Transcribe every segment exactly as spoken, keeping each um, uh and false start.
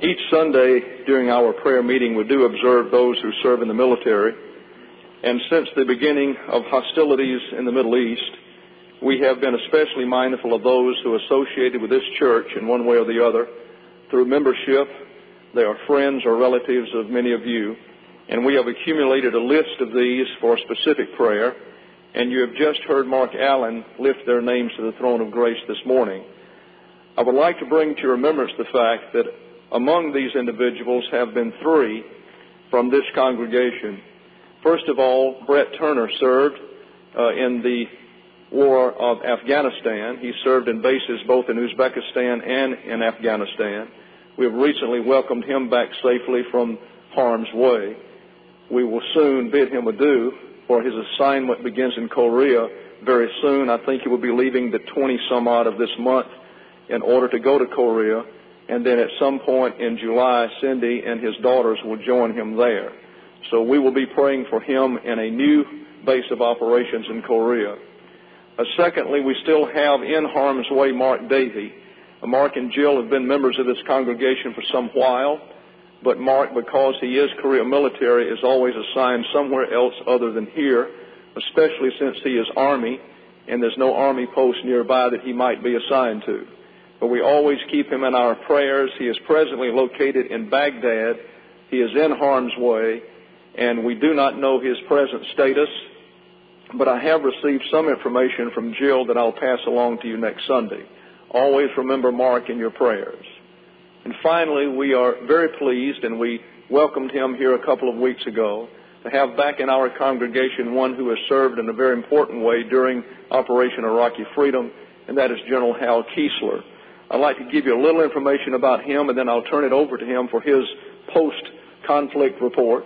Each Sunday during our prayer meeting, we do observe those who serve in the military. And since the beginning of hostilities in the Middle East, we have been especially mindful of those who are associated with this church in one way or the other. Through membership, they are friends or relatives of many of you. And we have accumulated a list of these for specific prayer. And you have just heard Mark Allen lift their names to the throne of grace this morning. I would like to bring to your remembrance the fact that among these individuals have been three from this congregation. First of all, Brett Turner served uh, in the war of Afghanistan. He served in bases both in Uzbekistan and in Afghanistan. We have recently welcomed him back safely from harm's way. We will soon bid him adieu, for his assignment begins in Korea very soon. I think he will be leaving the twentieth-some-odd of this month in order to go to Korea, and then at some point in July, Cindy and his daughters will join him there. So we will be praying for him in a new base of operations in Korea. Uh, secondly, we still have in harm's way Mark Davey. Uh, Mark and Jill have been members of this congregation for some while, but Mark, because he is Korea military, is always assigned somewhere else other than here, especially since he is Army, and there's no Army post nearby that he might be assigned to. But we always keep him in our prayers. He is presently located in Baghdad. He is in harm's way, and we do not know his present status, but I have received some information from Jill that I'll pass along to you next Sunday. Always remember Mark in your prayers. And finally, we are very pleased, and we welcomed him here a couple of weeks ago, to have back in our congregation one who has served in a very important way during Operation Iraqi Freedom, and that is General Hal Keesler. I'd like to give you a little information about him, and then I'll turn it over to him for his post-conflict report.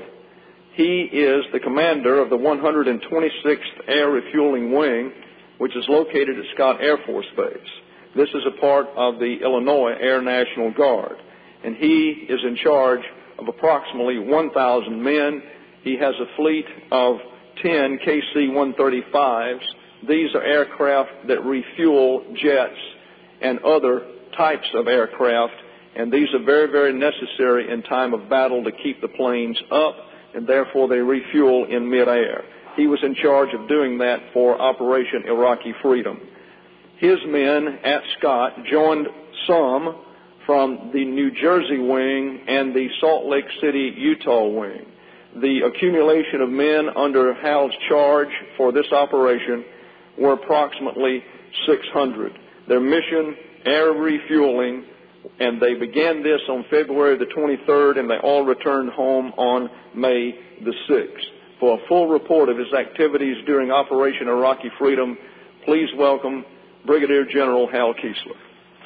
He is the commander of the one hundred twenty-sixth Air Refueling Wing, which is located at Scott Air Force Base. This is a part of the Illinois Air National Guard, and he is in charge of approximately one thousand men. He has a fleet of ten K C one thirty-fives. These are aircraft that refuel jets and other types of aircraft, and these are very, very necessary in time of battle to keep the planes up, and therefore they refuel in midair. He was in charge of doing that for Operation Iraqi Freedom. His men at Scott joined some from the New Jersey wing and the Salt Lake City, Utah wing. The accumulation of men under Hal's charge for this operation were approximately six hundred. Their mission, air refueling, and they began this on February the twenty-third, and they all returned home on May the sixth. For a full report of his activities during Operation Iraqi Freedom, please welcome Brigadier General Hal Keesler.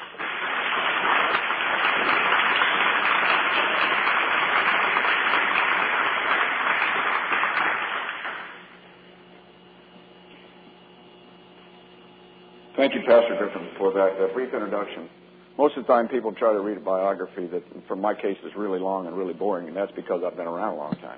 Thank you, Pastor Griffin, for that, that brief introduction. Most of the time people try to read a biography that, for my case, is really long and really boring, and that's because I've been around a long time.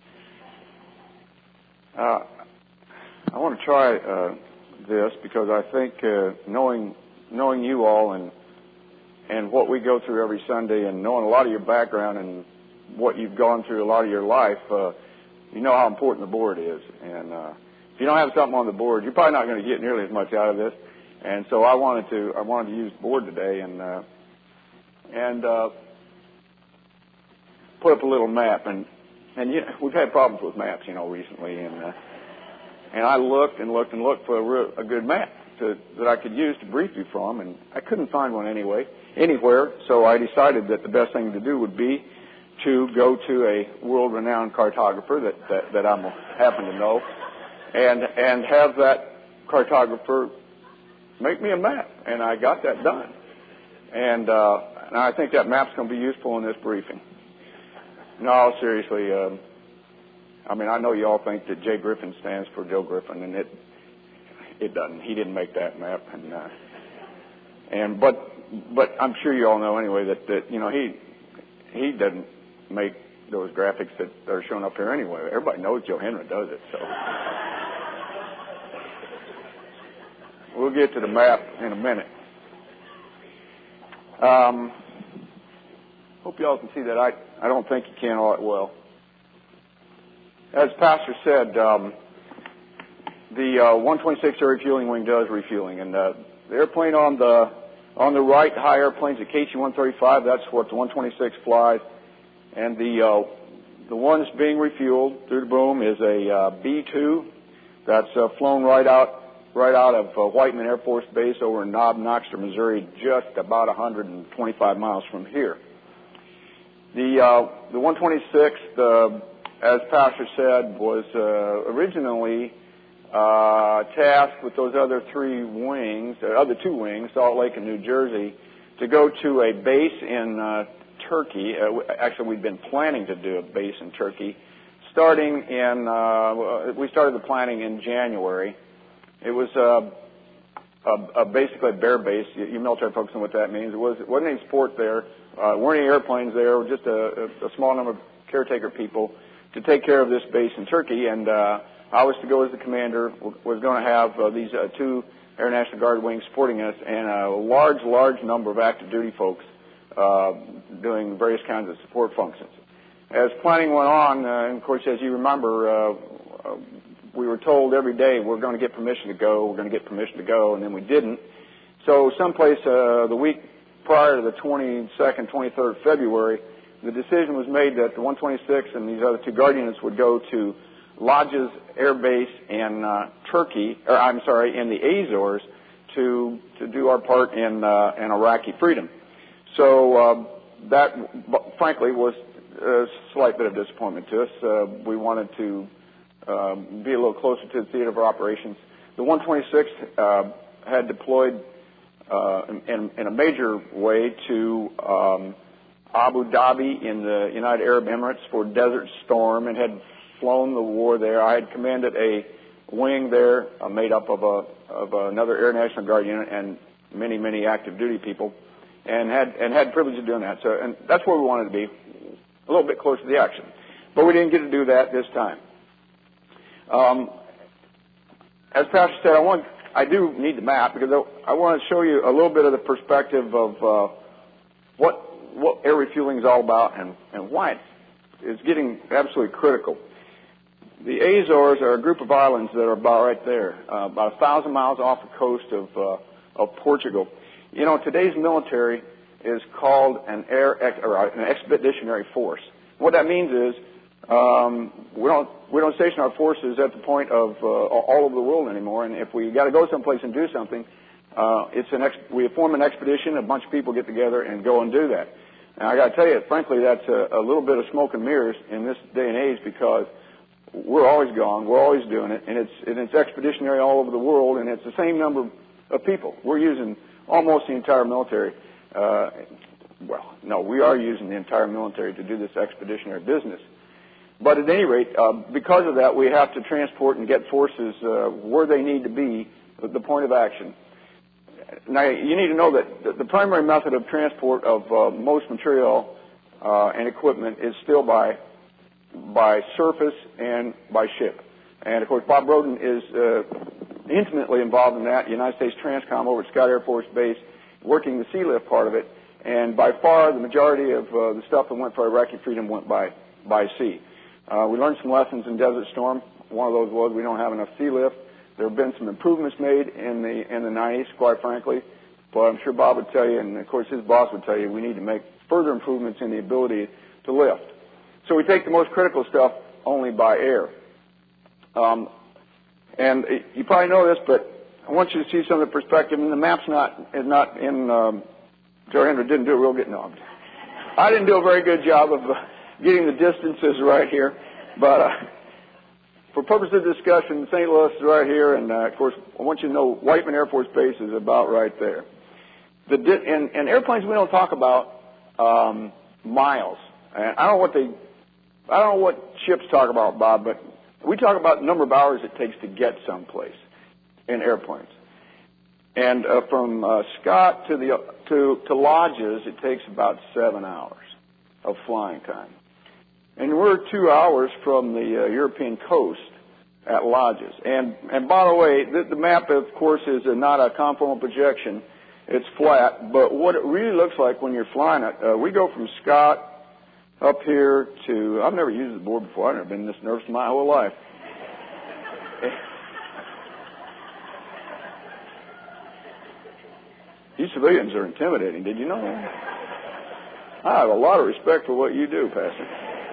But uh, I want to try uh, this because I think uh, knowing knowing you all and and what we go through every Sunday, and knowing a lot of your background and what you've gone through a lot of your life, uh, you know how important the board is. And uh, if you don't have something on the board, you're probably not going to get nearly as much out of this. And so I wanted to I wanted to use the board today and uh, and uh, put up a little map. And and you know, we've had problems with maps, you know, recently. And uh, and I looked and looked and looked for a, real, a good map to, that I could use to brief you from, and I couldn't find one anyway anywhere. So I decided that the best thing to do would be to go to a world-renowned cartographer that that, that I happen to know, and and have that cartographer make me a map, and I got that done. And, uh, and I think that map's going to be useful in this briefing. No, seriously, um, I mean, I know you all think that Jay Griffin stands for Joe Griffin, and it it doesn't. He didn't make that map, and uh, and but but I'm sure you all know anyway that, that you know he he doesn't make those graphics that are shown up here anyway. Everybody knows Joe Henry does it, so. We'll get to the map in a minute. Um, hope you all can see that. I, I don't think you can all that well. As Pastor said, um, the uh, one twenty-six Air Refueling Wing does refueling, and uh, the airplane on the on the right, high airplanes, the K C one thirty-five. That's what the one twenty-six flies, and the uh, the one that's being refueled through the boom is a uh, B two that's uh, flown right out right out of uh, Whiteman Air Force Base over in Knob Noxter, Missouri, just about one hundred twenty-five miles from here. The uh, the one twenty-six, the, as Pastor said, was uh, originally uh, tasked with those other three wings, the other two wings, Salt Lake and New Jersey, to go to a base in uh, Turkey. Uh, actually, we'd been planning to do a base in Turkey, starting in. Uh, we started the planning in January. It was uh, a, a basically a bare base. You, you military folks know what that means. It was it wasn't any support there. Uh, weren't any airplanes there. Just a, a, a small number of caretaker people to take care of this base in Turkey, and uh, I was to go as the commander. Was going to have uh, these uh, two Air National Guard wings supporting us, and a large, large number of active duty folks uh, doing various kinds of support functions. As planning went on, uh, and of course, as you remember, uh, uh, we were told every day we're going to get permission to go, we're going to get permission to go, and then we didn't. So someplace uh, the week prior to the twenty-second, twenty-third of February, the decision was made that the one twenty-six and these other two Guard units would go to Lodges Air Base in uh, Turkey, or I'm sorry, in the Azores, to to do our part in uh, in Iraqi freedom. So uh, that, frankly, was a slight bit of disappointment to us. Uh, we wanted to uh, be a little closer to the theater of our operations. The one twenty-six uh, had deployed uh, in, in a major way to um, Abu Dhabi in the United Arab Emirates for Desert Storm, and had flown the war there. I had commanded a wing there uh, made up of a of another Air National Guard unit and many, many active duty people, and had and had the privilege of doing that. So, and that's where we wanted to be, a little bit closer to the action. But we didn't get to do that this time. Um, as Pastor said, I want I do need the map because I, I want to show you a little bit of the perspective of uh, what what air refueling is all about and, and why it is getting absolutely critical. The Azores are a group of islands that are about right there, uh, about a thousand miles off the coast of uh, of Portugal. You know, today's military is called an air ex- or an expeditionary force. What that means is um, we don't we don't station our forces at the point of uh, all over the world anymore. And if we got to go someplace and do something, uh, it's an ex- we form an expedition. A bunch of people get together and go and do that. And I got to tell you, frankly, that's a, a little bit of smoke and mirrors in this day and age because we're always gone, we're always doing it, and it's and it's expeditionary all over the world, and it's the same number of people. We're using almost the entire military. Uh, well, no, we are using the entire military to do this expeditionary business. But at any rate, uh, because of that, we have to transport and get forces uh, where they need to be at the point of action. Now, you need to know that the primary method of transport of uh, most material uh, and equipment is still by by surface and by ship. And, of course, Bob Broden is uh, intimately involved in that, United States Transcom over at Scott Air Force Base, working the sea lift part of it. And by far, the majority of uh, the stuff that went for Iraqi freedom went by, by sea. Uh, we learned some lessons in Desert Storm. One of those was we don't have enough sea lift. There have been some improvements made in the in the nineties, quite frankly. But I'm sure Bob would tell you, and, of course, his boss would tell you, we need to make further improvements in the ability to lift. So we take the most critical stuff only by air. Um, and you probably know this, but I want you to see some of the perspective. And the map's not is not in. Um, Joe Hendry didn't do a real good job. I didn't do a very good job of uh, getting the distances right here. But uh, for purposes of discussion, Saint Louis is right here, and uh, of course, I want you to know Whiteman Air Force Base is about right there. The di- in, in airplanes, we don't talk about um, miles. And I don't know what they. I don't know what ships talk about, Bob, but we talk about the number of hours it takes to get someplace in airplanes. And uh, from uh, Scott to the to to Lodges, it takes about seven hours of flying time. And we're two hours from the uh, European coast at Lodges. And and by the way, the, the map, of course, is uh, not a conformal projection. It's flat, but what it really looks like when you're flying it, uh, we go from Scott up here to, I've never used the board before. I've never been this nervous in my whole life. You civilians are intimidating. Did you know that? I have a lot of respect for what you do, Pastor.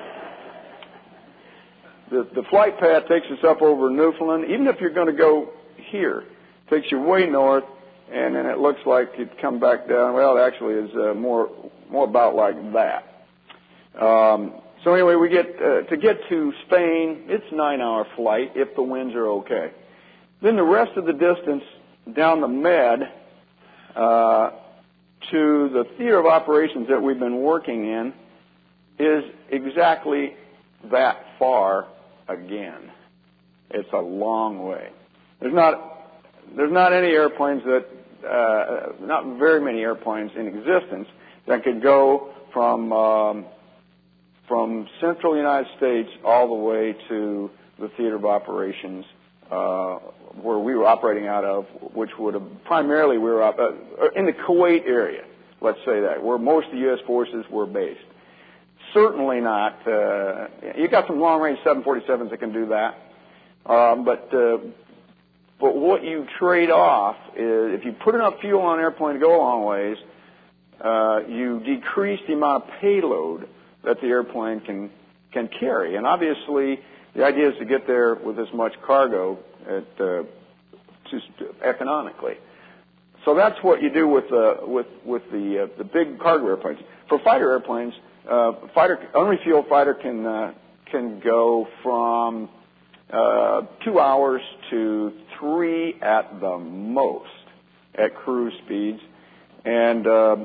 The, the flight path takes us up over Newfoundland. Even if you're going to go here, it takes you way north, and then it looks like you'd come back down. Well, it actually is uh, more more about like that. Um, so anyway, we get uh, to get to Spain. It's a nine-hour flight if the winds are okay. Then the rest of the distance down the Med uh, to the theater of operations that we've been working in is exactly that far again. It's a long way. There's not there's not any airplanes that uh, not very many airplanes in existence that could go from um, from central United States all the way to the theater of operations uh, where we were operating out of, which would have primarily we were up, uh, in the Kuwait area. Let's say that where most of the U S forces were based. Certainly not. Uh, you got some long-range seven forty-sevens that can do that, um, but uh, but what you trade off is if you put enough fuel on an airplane to go a long ways, uh, you decrease the amount of payload that the airplane can can carry. And obviously, the idea is to get there with as much cargo at, uh, just economically. So that's what you do with uh, with with the uh, the big cargo airplanes. For fighter airplanes. Uh, fighter, unrefueled fighter can uh, can go from uh, two hours to three at the most at cruise speeds, and uh,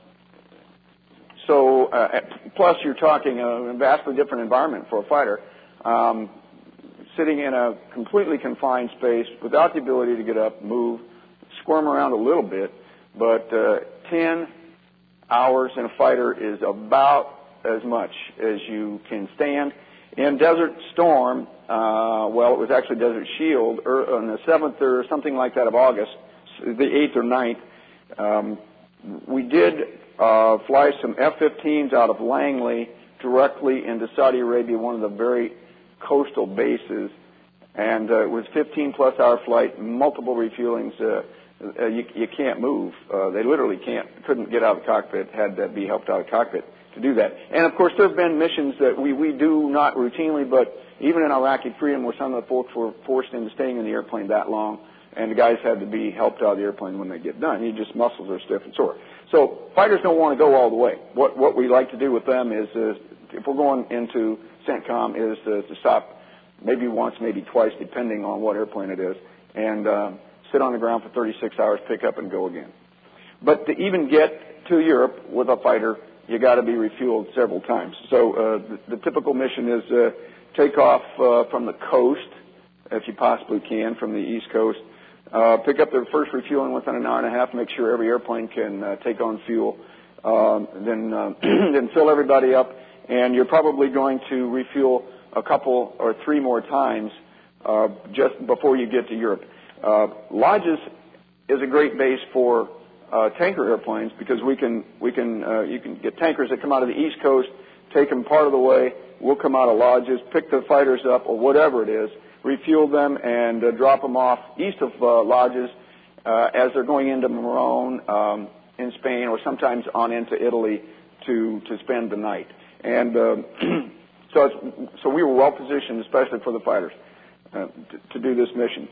so uh, plus you're talking a vastly different environment for a fighter, um, sitting in a completely confined space without the ability to get up, move, squirm around a little bit, but uh, ten hours in a fighter is about as much as you can stand. In Desert Storm, uh, well, it was actually Desert Shield, or on the seventh or something like that of August, the eighth or ninth, um, we did uh, fly some F fifteens out of Langley directly into Saudi Arabia, one of the very coastal bases, and uh, it was fifteen plus hour flight, multiple refuelings. Uh, Uh, you, you can't move. Uh, they literally can't, couldn't get out of the cockpit, had to be helped out of the cockpit to do that. And of course, there have been missions that we, we do not routinely, but even in Iraqi Freedom, where some of the folks were forced into staying in the airplane that long, and the guys had to be helped out of the airplane when they get done. You just muscles are stiff and sore. So fighters don't want to go all the way. What what we like to do with them is, uh, if we're going into CENTCOM, is to, to stop maybe once, maybe twice, depending on what airplane it is, and uh, sit on the ground for thirty-six hours, pick up, and go again. But to even get to Europe with a fighter, you got to be refueled several times. So uh, the, the typical mission is uh, take off uh, from the coast, if you possibly can, from the East Coast. Uh, pick up the first refueling within an hour and a half. Make sure every airplane can uh, take on fuel. Um, then uh, then fill everybody up, and you're probably going to refuel a couple or three more times uh, just before you get to Europe. Uh, Lodges is a great base for uh, tanker airplanes because we can we can uh, you can get tankers that come out of the East Coast, take them part of the way. We'll come out of Lodges, pick the fighters up or whatever it is, refuel them, and uh, drop them off east of uh, Lodges uh, as they're going into Morón um, in Spain, or sometimes on into Italy to to spend the night. And uh, so it's, so we were well positioned, especially for the fighters, uh, to, to do this mission.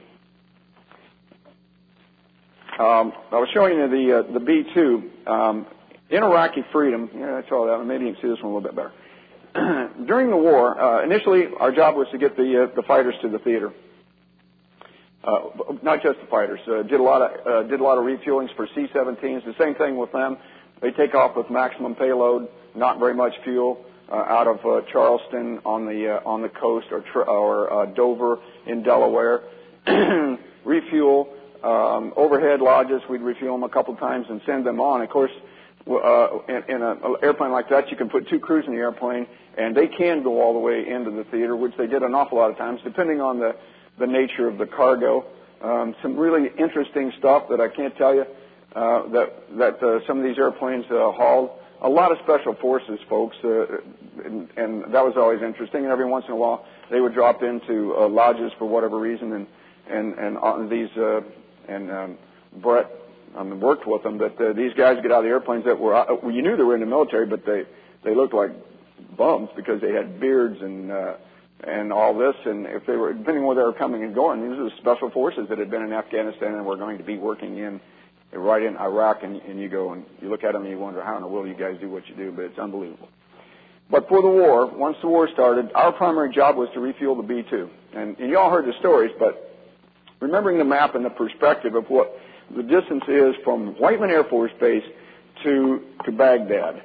Um, I was showing you the uh, the B two um, in Iraqi Freedom. Yeah, I saw that one. Maybe you can see this one a little bit better. During the war, uh, initially our job was to get the uh, the fighters to the theater. Uh, not just the fighters. Uh, did a lot of uh, did a lot of refuelings for C seventeens. The same thing with them. They take off with maximum payload, not very much fuel, uh, out of uh, Charleston on the uh, on the coast, or or uh, Dover in Delaware. Refuel. Um, overhead Lodges, we'd refuel them a couple times and send them on. Of course, uh, in, in an airplane like that, you can put two crews in the airplane, and they can go all the way into the theater, which they did an awful lot of times, depending on the, the nature of the cargo. Um, some really interesting stuff that I can't tell you. uh, that that uh, some of these airplanes uh, hauled a lot of special forces folks, uh, and, and that was always interesting. And every once in a while, they would drop into uh, lodges for whatever reason, and and and on these uh, and um, Brett um, worked with them. But uh, these guys get out of the airplanes that were uh, well, you knew they were in the military, but they they looked like bums because they had beards and uh, and all this. And if they were depending on where they were coming and going, these are the special forces that had been in Afghanistan and were going to be working in. Right in Iraq, and, and you go and you look at them and you wonder how in the world you guys do what you do, but it's unbelievable. But for the war, once the war started, our primary job was to refuel the B two. And, and you all heard the stories, but remembering the map and the perspective of what the distance is from Whiteman Air Force Base to, to Baghdad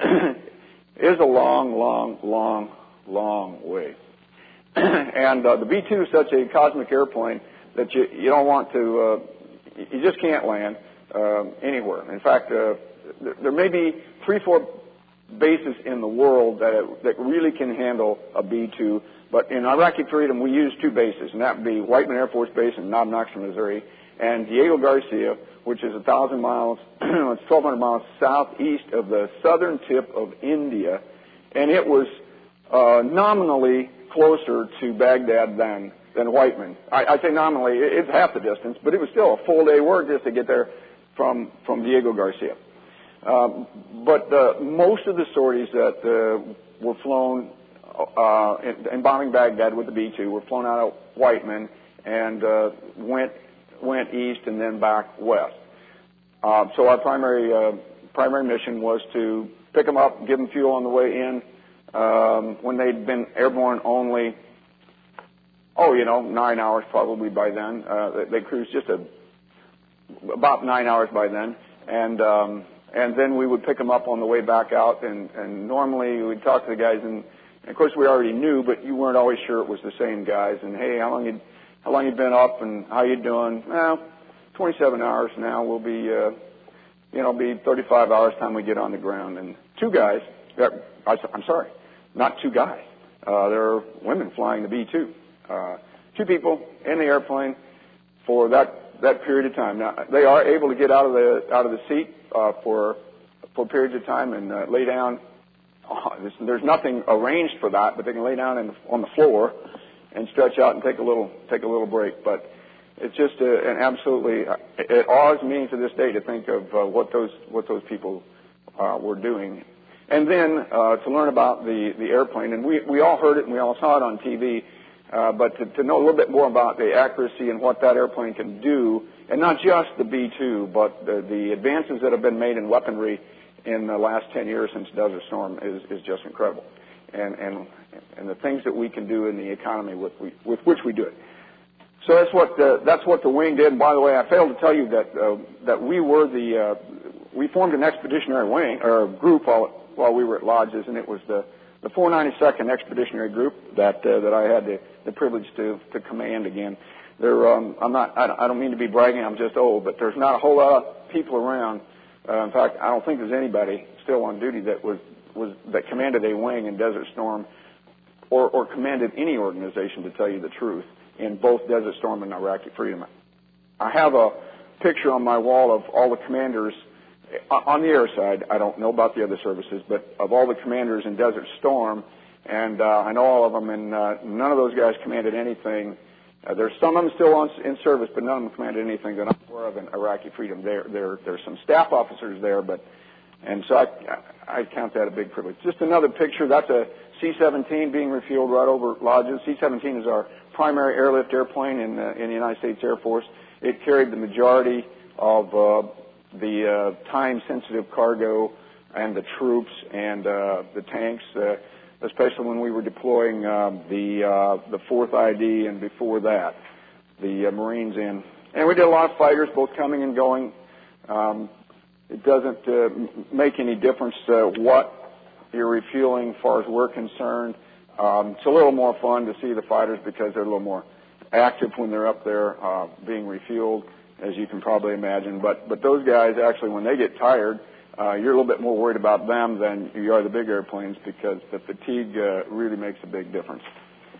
is a long, long, long, long way. And uh, the B two is such a cosmic airplane that you, you don't want to, uh, you just can't land. Um, anywhere. In fact, uh, there, there may be three, four bases in the world that that really can handle a B two. But in Iraqi Freedom, we use two bases, and that would be Whiteman Air Force Base in Knob Knox, Missouri, and Diego Garcia, which is a thousand miles, it's twelve hundred miles southeast of the southern tip of India, and it was uh, nominally closer to Baghdad than than Whiteman. I, I say nominally, it's half the distance, but it was still a full day work just to get there from from Diego Garcia. Um, but uh, most of the sorties that uh, were flown uh, in, in bombing Baghdad with the B two were flown out of Whiteman and uh, went went east and then back west. Uh, so our primary uh, primary mission was to pick them up, give them fuel on the way in. Um, when they'd been airborne only, oh, you know, nine hours probably by then. Uh, they, they cruised just a about nine hours by then, and um, and then we would pick them up on the way back out, and, and normally we'd talk to the guys, and, and of course we already knew, but you weren't always sure it was the same guys. And hey, how long you how long you been up, and how you doing? Well, twenty-seven hours now. We'll be uh, you know be thirty-five hours time we get on the ground. And two guys, I, I'm sorry, not two guys. Uh, there are women flying the B two. Uh, two people in the airplane for that. that period of time. Now, they are able to get out of the out of the seat uh, for for periods of time and uh, lay down. Oh, there's nothing arranged for that, but they can lay down in, on the floor and stretch out and take a little take a little break. But it's just a, an absolutely it awes me to this day to think of uh, what those what those people uh, were doing, and then uh, to learn about the the airplane. And we we all heard it and we all saw it on T V. Uh, but to, to know a little bit more about the accuracy and what that airplane can do, and not just the B two, but the, the advances that have been made in weaponry in the last ten years since Desert Storm is, is just incredible. And, and, and the things that we can do in the economy with, we, with which we do it. So that's what the, that's what the wing did. And by the way, I failed to tell you that uh, that we were the uh, we formed an expeditionary wing or group while while we were at lodges, and it was the the four ninety-second Expeditionary Group that uh, that I had the, the privilege to to command again. There, um, I'm not. I don't, I don't mean to be bragging. I'm just old, but there's not a whole lot of people around. Uh, in fact, I don't think there's anybody still on duty that was was that commanded a wing in Desert Storm, or or commanded any organization, to tell you the truth, in both Desert Storm and Iraqi Freedom. I have a picture on my wall of all the commanders. On the air side, I don't know about the other services, but of all the commanders in Desert Storm, and uh, I know all of them, and uh, none of those guys commanded anything. Uh, there's some of them still on, in service, but none of them commanded anything that I'm aware of in Iraqi Freedom. There, there, there's some staff officers there, but and so I, I count that a big privilege. Just another picture. That's a C seventeen being refueled right over lodges. C seventeen is our primary airlift airplane in uh, in the United States Air Force. It carried the majority of uh, the uh, time-sensitive cargo and the troops and uh, the tanks, uh, especially when we were deploying uh, the uh, the fourth I D and before that, the uh, Marines in. And we did a lot of fighters, both coming and going. Um, it doesn't uh, make any difference uh, what you're refueling as far as we're concerned. Um, it's a little more fun to see the fighters because they're a little more active when they're up there uh, being refueled, as you can probably imagine. But but those guys, actually, when they get tired, uh, you're a little bit more worried about them than you are the big airplanes, because the fatigue uh, really makes a big difference.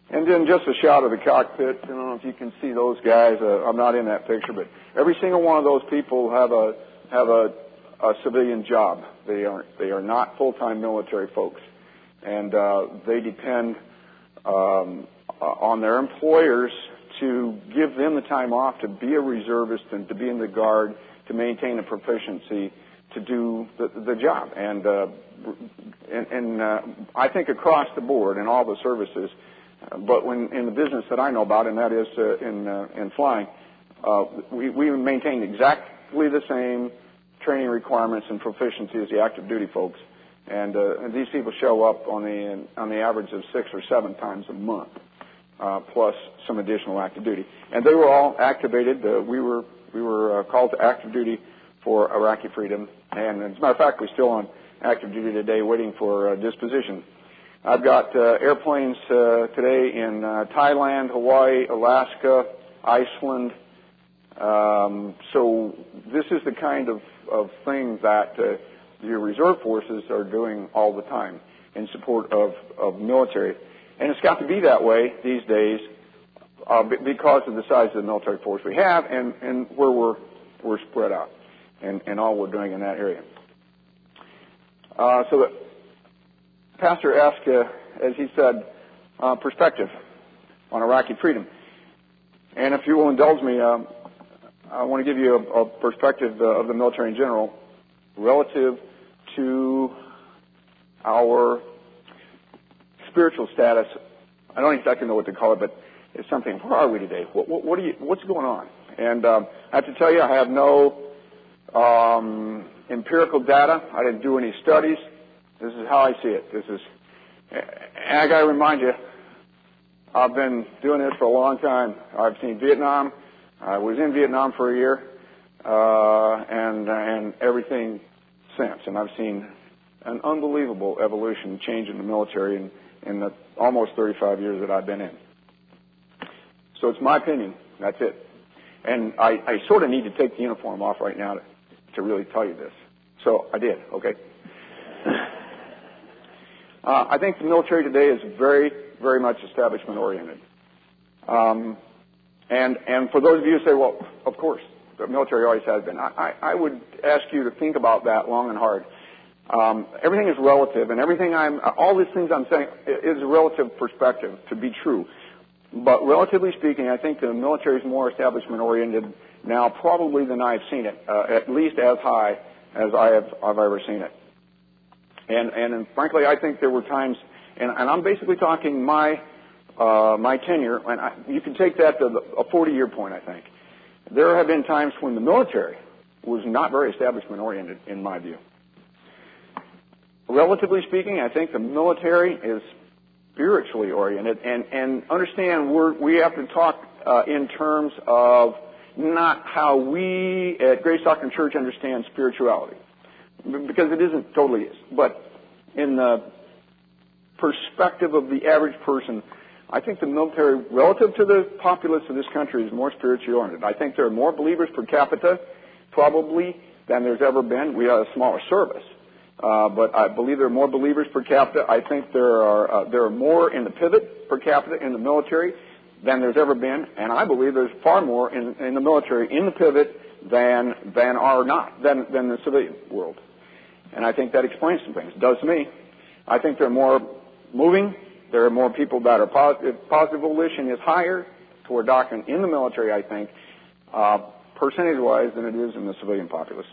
And then just a shot of the cockpit. I don't know if you can see those guys. Uh, I'm not in that picture, but every single one of those people have a have a, a civilian job. They are they are not full-time military folks, and uh, they depend um, on their employers to give them the time off to be a reservist and to be in the Guard, to maintain a proficiency, to do the, the job. And, uh, and, and uh, I think across the board in all the services, uh, but when in the business that I know about, and that is uh, in uh, in flying, uh, we, we maintain exactly the same training requirements and proficiency as the active duty folks. And, uh, and these people show up on the on the average of six or seven times a month. Uh, plus some additional active duty, and they were all activated. Uh, we were we were uh, called to active duty for Iraqi freedom, and as a matter of fact, we're still on active duty today, waiting for uh, disposition. I've got uh, airplanes uh, today in uh, Thailand, Hawaii, Alaska, Iceland. Um, so this is the kind of, of thing that uh, your reserve forces are doing all the time in support of, of military. And it's got to be that way these days uh, because of the size of the military force we have and, and where we're, we're spread out and, and all we're doing in that area. Uh, so the pastor asked, uh, as he said, uh, perspective on Iraqi freedom. And if you will indulge me, um, I want to give you a, a perspective uh, of the military in general relative to our spiritual status. I don't exactly know what to call it, but it's something. Where are we today? What, what, what are you, what's going on? And um, I have to tell you, I have no um, empirical data. I didn't do any studies. This is how I see it. This is, and I got to remind you, I've been doing this for a long time. I've seen Vietnam. I was in Vietnam for a year, uh, and and everything since. And I've seen an unbelievable evolution, change in the military, and in the almost thirty-five years that I've been in. So it's my opinion. That's it. And I, I sort of need to take the uniform off right now to, to really tell you this. So I did, okay? uh, I think the military today is very, very much establishment-oriented. Um, and, and for those of you who say, well, of course, the military always has been, I, I, I would ask you to think about that long and hard. Um, everything is relative, and everything I'm, all these things I'm saying is a relative perspective to be true. But relatively speaking, I think the military is more establishment-oriented now probably than I've seen it, uh, at least as high as I have I've ever seen it. And, and, and frankly, I think there were times, and, and I'm basically talking my uh, my tenure, and I, you can take that to the, a forty-year point, I think. There have been times when the military was not very establishment-oriented, in my view. Relatively speaking, I think the military is spiritually oriented, and, and understand we're, we have to talk uh, in terms of not how we at Grace Doctrine Church understand spirituality, because it isn't totally is. But in the perspective of the average person, I think the military, relative to the populace of this country, is more spiritually oriented. I think there are more believers per capita, probably, than there's ever been. We have a smaller service. Uh, but I believe there are more believers per capita. I think there are uh, there are more in the pivot per capita in the military than there's ever been, and I believe there's far more in, in the military in the pivot than than are not than than the civilian world. And I think that explains some things. It does to me. I think there are more moving. There are more people that are positive. Positive volition is higher toward doctrine in the military, I think, uh, percentage-wise, than it is in the civilian populace.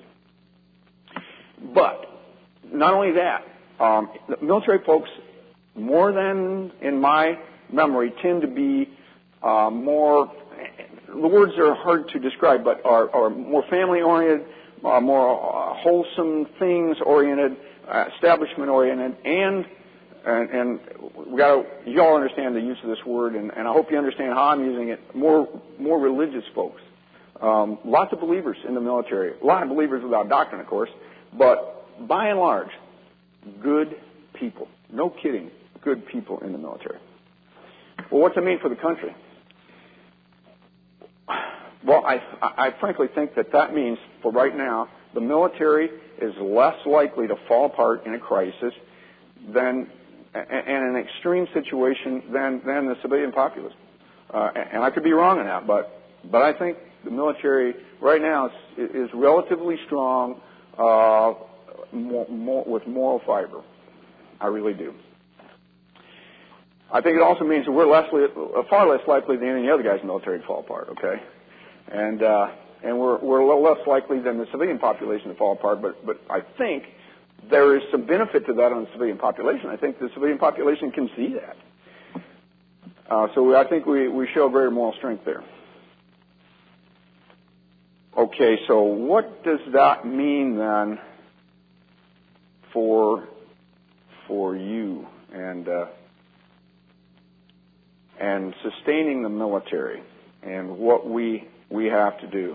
But not only that, um, the military folks, more than in my memory, tend to be uh, more, the words are hard to describe, but are, are more family-oriented, uh, more uh, wholesome things-oriented, uh, establishment-oriented, and, and, and we got to, you all understand the use of this word, and, and I hope you understand how I'm using it, more, more religious folks. Um, lots of believers in the military, a lot of believers without doctrine, of course, but by and large, good people. No kidding, good people in the military. Well, what's it mean for the country? Well, I, I frankly think that that means, for right now, the military is less likely to fall apart in a crisis than and an extreme situation than, than the civilian populace. Uh, and I could be wrong on that, but, but I think the military right now is, is relatively strong uh, more, more, with moral fiber. I really do. I think it also means that we're less, far less likely than any other guys in the military to fall apart, okay? And, uh, and we're, we're a little less likely than the civilian population to fall apart, but, but I think there is some benefit to that on the civilian population. I think the civilian population can see that. Uh, so I think we, we show greater moral strength there. Okay, so what does that mean then for for you and uh, and sustaining the military and what we we have to do?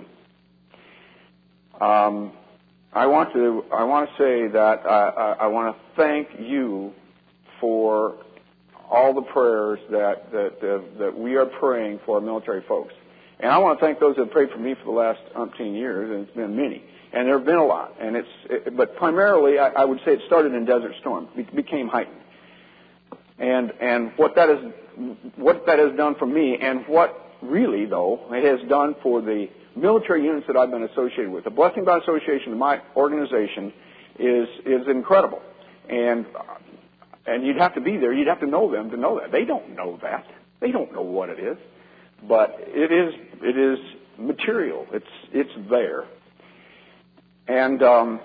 Um, I want to I want to say that I, I, I want to thank you for all the prayers that that uh, that we are praying for our military folks, and I want to thank those that have prayed for me for the last umpteen years, and it's been many, and there have been a lot, and it's it, but primarily I, I would say it started in Desert Storm, it became heightened, and and what that is what that has done for me, and what really though it has done for the military units that I've been associated with. The Blessing by Association of my organization is is incredible. And and you'd have to be there, you'd have to know them to know that. They don't know that. They don't know what it is. But it is it is material. It's it's there. And um,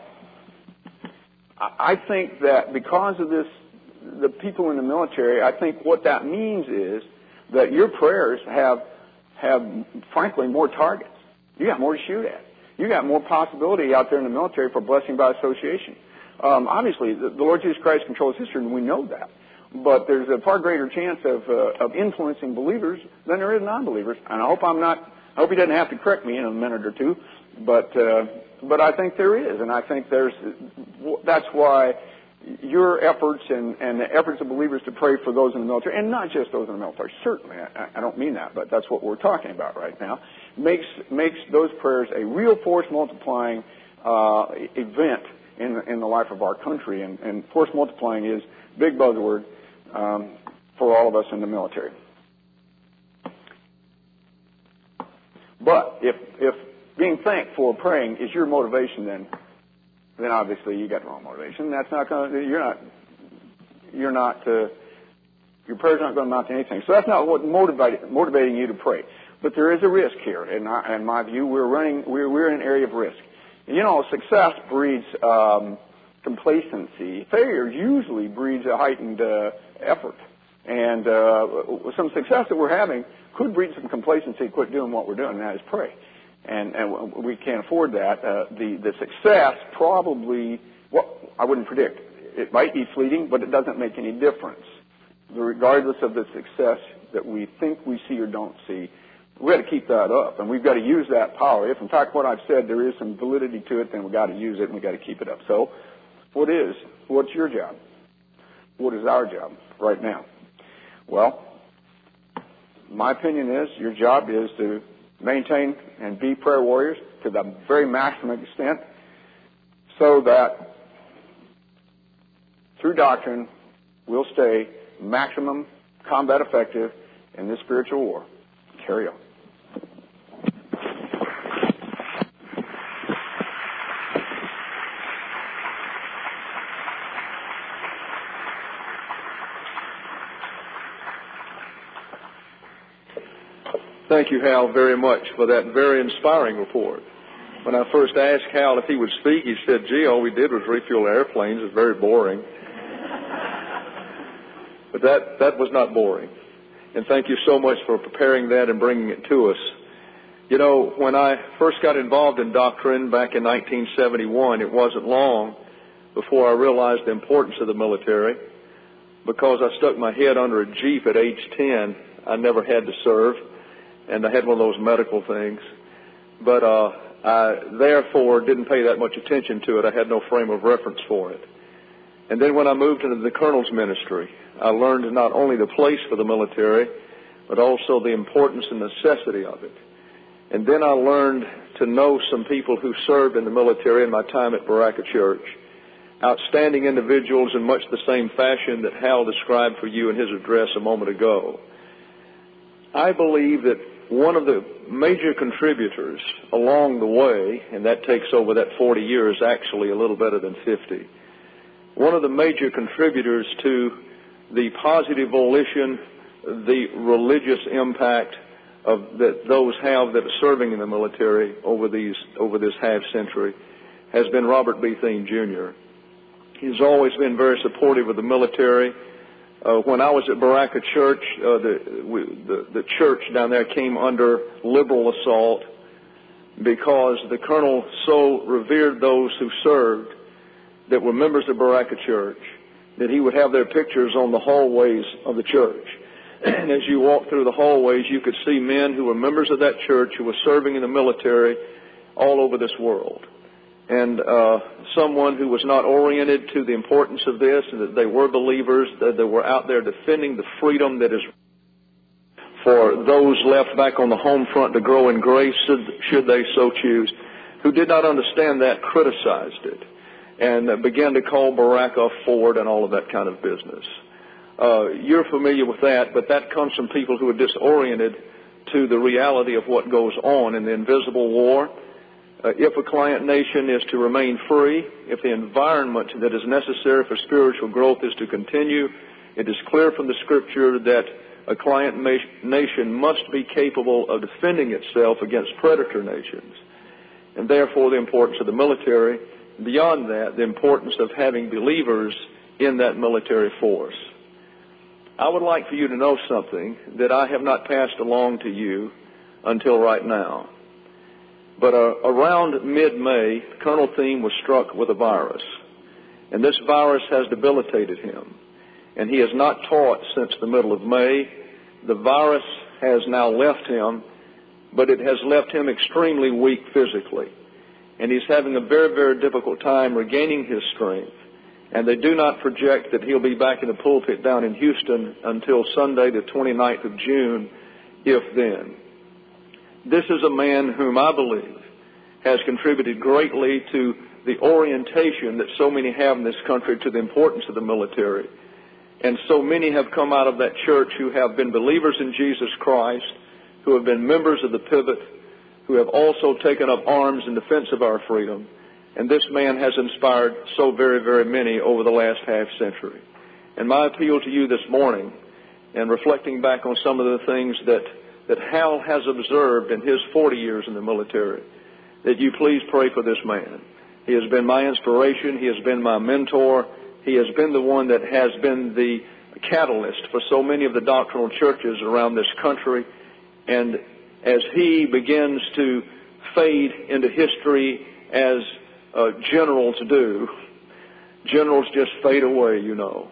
I think that because of this, the people in the military, I think what that means is that your prayers have have frankly more targets. You got more to shoot at. You got more possibility out there in the military for blessing by association. Um, obviously, the, the Lord Jesus Christ controls history, and we know that. But there's a far greater chance of uh, of influencing believers than there is non-believers. And I hope I'm not. I hope he doesn't have to correct me in a minute or two. But uh, but I think there is, and I think there's. That's why your efforts and, and the efforts of believers to pray for those in the military, and not just those in the military, certainly, I, I don't mean that, but that's what we're talking about right now, makes makes those prayers a real force multiplying uh, event in the, in the life of our country, and, and force multiplying is a big buzzword um, for all of us in the military. But if if being thankful or praying is your motivation, then then obviously you got the wrong motivation. That's not going to, you're not, you're not, uh, your prayers aren't going to amount to anything. So that's not what motivated, motivating you to pray. But there is a risk here. In, our, in my view, we're running, we're, we're in an area of risk. And you know, success breeds um, complacency. Failure usually breeds a heightened uh, effort. And uh, some success that we're having could breed some complacency, quit doing what we're doing, and that is pray. And, and we can't afford that. Uh, the, the success probably, well, I wouldn't predict. It might be fleeting, but it doesn't make any difference. Regardless of the success that we think we see or don't see, we've got to keep that up, and we've got to use that power. If, in fact, what I've said, there is some validity to it, then we've got to use it, and we've got to keep it up. So, what is? What's your job? What is our job right now? Well, my opinion is your job is to maintain and be prayer warriors to the very maximum extent so that through doctrine we'll stay maximum combat effective in this spiritual war. Carry on. Thank you, Hal, very much for that very inspiring report. When I first asked Hal if he would speak, he said, gee, all we did was refuel airplanes. It's very boring. But that, that was not boring. And thank you so much for preparing that and bringing it to us. You know, when I first got involved in doctrine back in nineteen seventy-one, it wasn't long before I realized the importance of the military. Because I stuck my head under a Jeep at age ten, I never had to serve. And I had one of those medical things. But uh, I, therefore, didn't pay that much attention to it. I had no frame of reference for it. And then when I moved into the colonel's ministry, I learned not only the place for the military, but also the importance and necessity of it. And then I learned to know some people who served in the military in my time at Baraka Church. outstanding individuals in much the same fashion that Hal described for you in his address a moment ago. I believe that one of the major contributors along the way, and that takes over that forty years, actually a little better than fifty, one of the major contributors to the positive volition, the religious impact of that those have that are serving in the military over these over this half century has been Robert B. Thien, Junior He's always been very supportive of the military. Uh, when I was at Baraka Church, uh, the, we, the the church down there came under liberal assault because the colonel so revered those who served that were members of Baraka Church that he would have their pictures on the hallways of the church. And as you walked through the hallways, you could see men who were members of that church who were serving in the military all over this world. And uh, someone who was not oriented to the importance of this, and that they were believers, that they were out there defending the freedom that is for those left back on the home front to grow in grace, should, should they so choose, who did not understand that, criticized it, and uh, began to call Baraka forward and all of that kind of business. Uh, you're familiar with that, but that comes from people who are disoriented to the reality of what goes on in the invisible war. Uh, if a client nation is to remain free, if the environment that is necessary for spiritual growth is to continue, it is clear from the Scripture that a client nation must be capable of defending itself against predator nations. And therefore the importance of the military. Beyond that, the importance of having believers in that military force. I would like for you to know something that I have not passed along to you until right now. But uh, around mid-May, Colonel Thien was struck with a virus. And this virus has debilitated him. And he has not taught since the middle of May. The virus has now left him, but it has left him extremely weak physically. And he's having a very, very difficult time regaining his strength. And they do not project that he'll be back in the pulpit down in Houston until Sunday, the twenty-ninth of June, if then. This is a man whom I believe has contributed greatly to the orientation that so many have in this country to the importance of the military. And so many have come out of that church who have been believers in Jesus Christ, who have been members of the Pivot, who have also taken up arms in defense of our freedom. And this man has inspired so very, very many over the last half century. And my appeal to you this morning, and reflecting back on some of the things that, that Hal has observed in his forty years in the military, that you please pray for this man. He has been my inspiration. He has been my mentor. He has been the one that has been the catalyst for so many of the doctrinal churches around this country. And as he begins to fade into history as uh, generals do, generals just fade away, you know.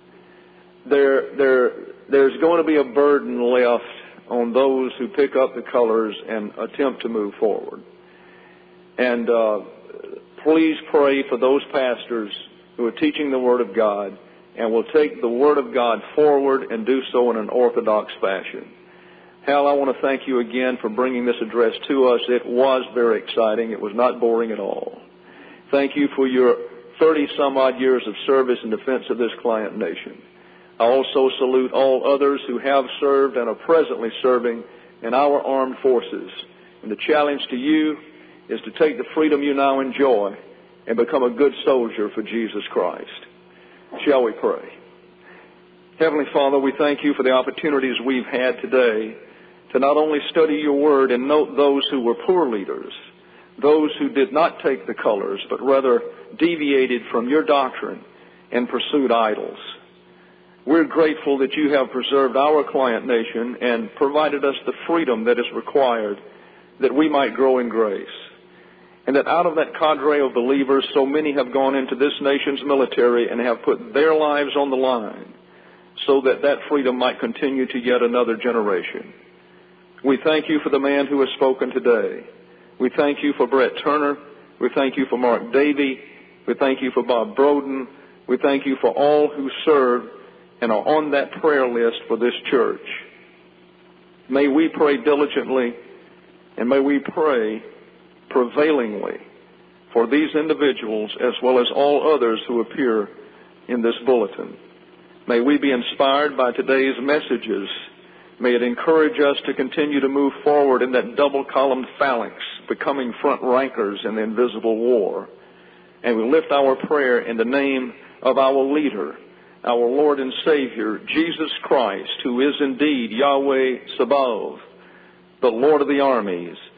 There, there, there's going to be a burden left on those who pick up the colors and attempt to move forward. And uh, please pray for those pastors who are teaching the Word of God and will take the Word of God forward and do so in an orthodox fashion. Hal, I want to thank you again for bringing this address to us. It was very exciting. It was not boring at all. Thank you for your thirty-some-odd years of service in defense of this client nation. I also salute all others who have served and are presently serving in our armed forces. And the challenge to you is to take the freedom you now enjoy and become a good soldier for Jesus Christ. Shall we pray? Heavenly Father, we thank you for the opportunities we've had today to not only study your word and note those who were poor leaders, those who did not take the colors, but rather deviated from your doctrine and pursued idols. We're grateful that you have preserved our client nation and provided us the freedom that is required that we might grow in grace. And that out of that cadre of believers, so many have gone into this nation's military and have put their lives on the line so that that freedom might continue to yet another generation. We thank you for the man who has spoken today. We thank you for Brett Turner. We thank you for Mark Davey. We thank you for Bob Broden. We thank you for all who serve and are on that prayer list for this church. May we pray diligently, and may we pray prevailingly for these individuals as well as all others who appear in this bulletin. May we be inspired by today's messages. May it encourage us to continue to move forward in that double-columned phalanx, becoming front rankers in the invisible war. And we lift our prayer in the name of our leader, our Lord and Savior, Jesus Christ, who is indeed Yahweh Sabaoth, the Lord of the armies,